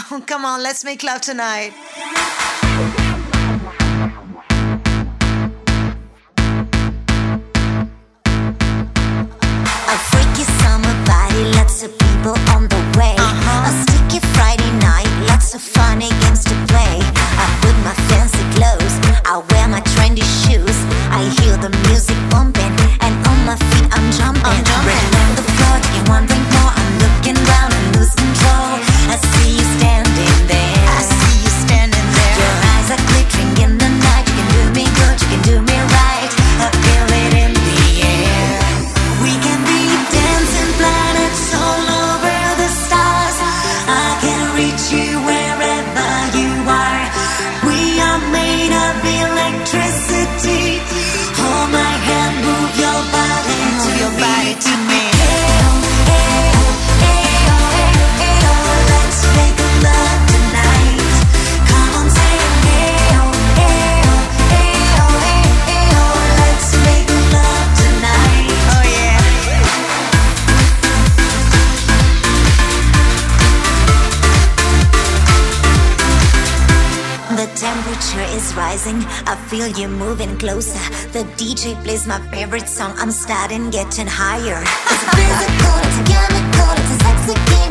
Come on, let's make love tonight. A freaky summer body, lots of people on the way. A sticky Friday night, lots of funny games to play. I put my fancy clothes, I wear my trendy shoes. I hear the music bumping, and on my feet I'm jumping. Ready on the floor, taking one drink more. I'm looking round and lose control. I see you standing there. I see you standing there. Your eyes are glittering in the night. You can do me good, you can do me right. I feel it in the air. We can be dancing planets all over the stars. I can reach you wherever you are. We are made of electricity. Hold my hand, move your body, Move your body to me. Let's make love tonight. Come on, say let's make love tonight. Oh yeah. The temperature is rising, I feel you moving closer. The DJ plays my favorite song, I'm starting getting higher. It's a physical, it's a chemical, it's a sexy game.